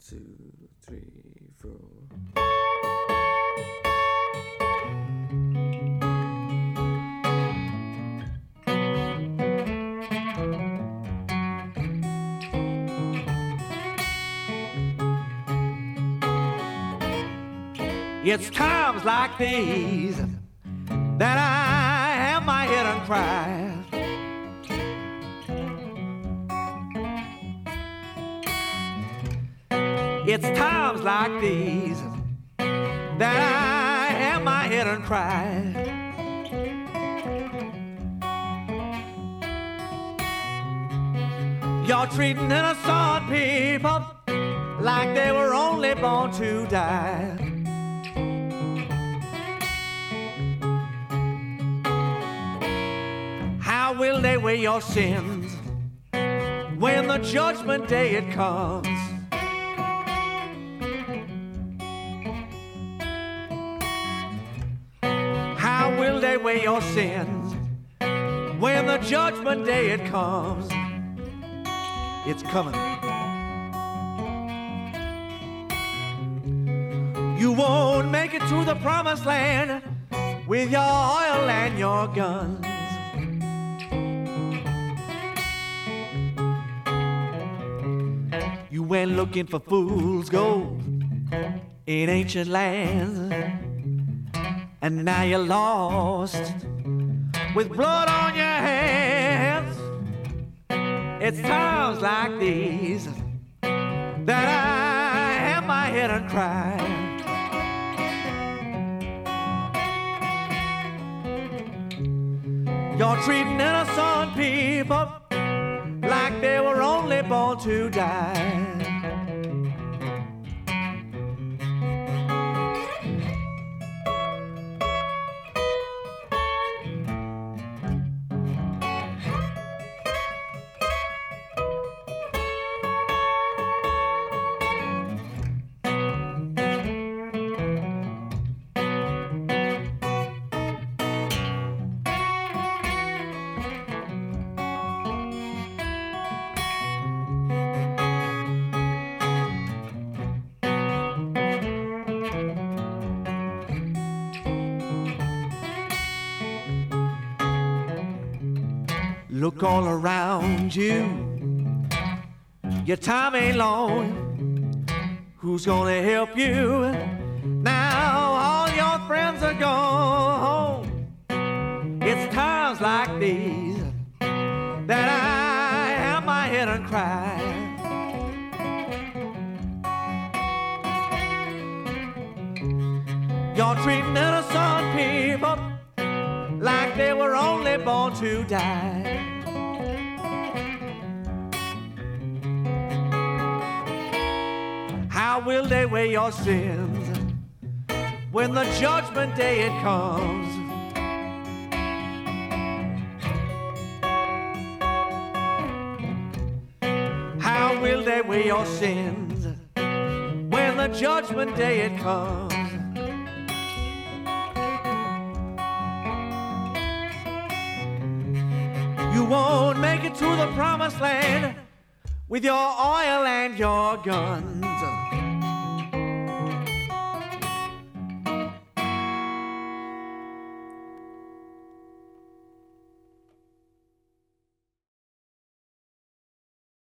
two, three, four. It's times like these that I have my head and cry. It's times like these that I have my head and cry. You're treating innocent people like they were only born to die. How will they weigh your sins when the judgment day it comes? How will they weigh your sins when the judgment day it comes? It's coming. You won't make it to the promised land with your oil and your guns. You went looking for fool's gold in ancient lands, and now you're lost with blood on your hands. It's times like these that I have my head and cry. You're treating innocent people like they were only born to die. Look all around you, your time ain't long. Who's gonna help you now all your friends are gone? It's times like these that I have my head and cry. You're treating innocent people like they were only born to die. How will they weigh your sins when the judgment day it comes? How will they weigh your sins when the judgment day it comes? You won't make it to the promised land with your oil and your guns.